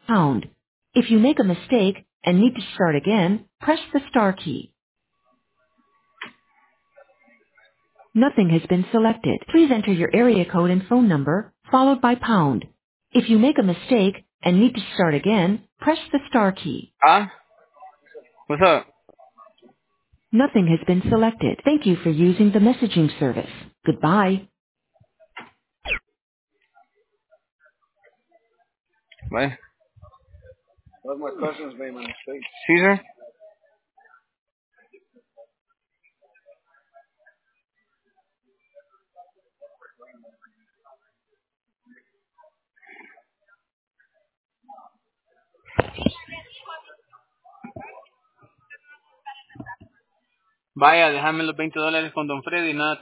pound. If you make a mistake and need to start again, press the star key. Nothing has been selected. Please enter your area code and phone number, followed by pound. If you make a mistake and need to start again, press the star key. Ah, what's up? Nothing has been selected. Thank you for using the messaging service. Goodbye. Bye. One of my cousins made my mistake. Caesar? Vaya, déjame los $20 con Don Freddy, nada.